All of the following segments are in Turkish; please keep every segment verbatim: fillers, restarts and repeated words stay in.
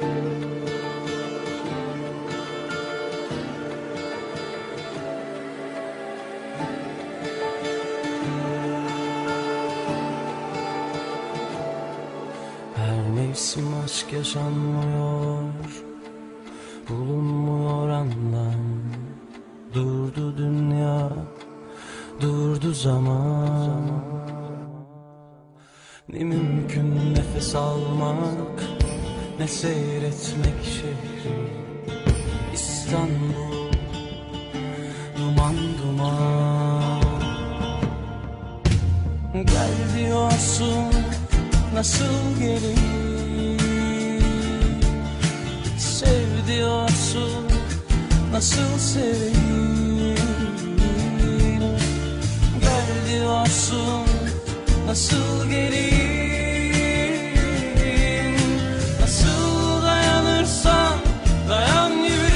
Her mevsim aşk yaşanmıyor, bulunmuyor anlam. Durdu dünya, durdu zaman. Ne mümkün nefes almak, ne seyretmek şehri. İstanbul, duman duman. Gel diyorsun, nasıl gelir? Sev diyorsun, nasıl seveyim? Gel diyorsun, nasıl geleyim? Nasıl dayanırsan dayan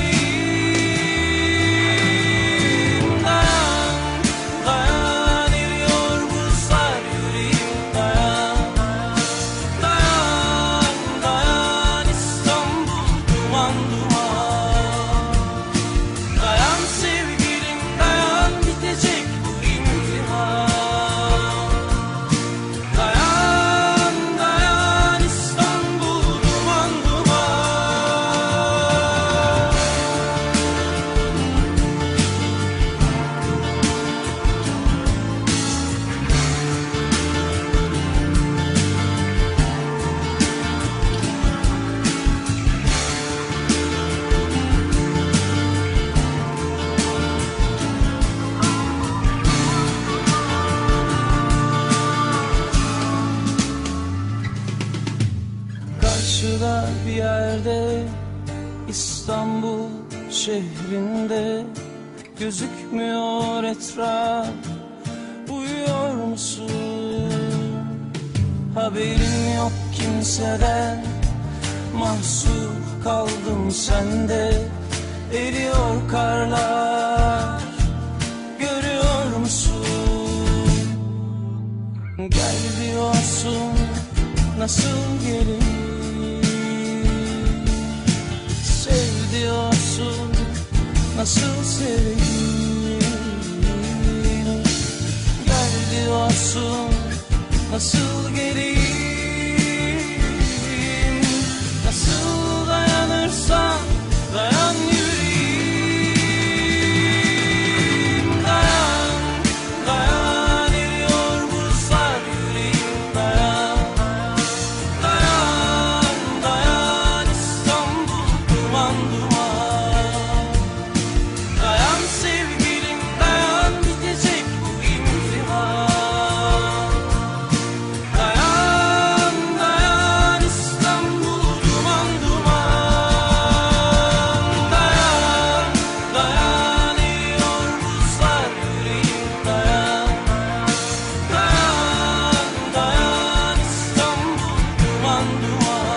yüreğim. Dayan, dayan, eriyor buzlar yüreğim. Dayan, dayan, dayan, İstanbul duman duman. Dayan sevgilim, dayan, bitecek bu imtihan. Dayan, dayan, İstanbul duman duman. Karşıda bir yerde, İstanbul şehrinde, gözükmüyor etraf. Uyuyor musun? Haberin yok kimseden. Mahsur kaldım sende. Eriyor karlar, görüyor musun? Gel diyorsun, nasıl gelir? Sev diyorsun, nasıl seveyim? Gel diyorsun, nasıl geleyim? Nasıl dayanırsan dayan yüreğim. Dayan, dayan, eriyor buzlar yüreğim. Dayan, dayan, dayan, İstanbul duman duman. Dayan sevgilim, dayan, bitecek bu imtihan. Dayan, dayan, İstanbul duman duman. Dayan, dayan, eriyor buzlar yüreğim. Dayan, dayan, dayan, İstanbul duman duman.